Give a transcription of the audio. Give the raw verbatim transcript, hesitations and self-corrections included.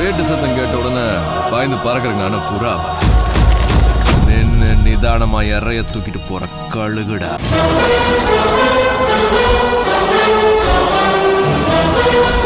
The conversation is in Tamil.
வேட்டு சத்தம் கேட்ட உடனே பாய்ந்து பறக்கிறேங்க. நானும் புறா நின்று நிதானமா இறைய தூக்கிட்டு போற கழுகுடா.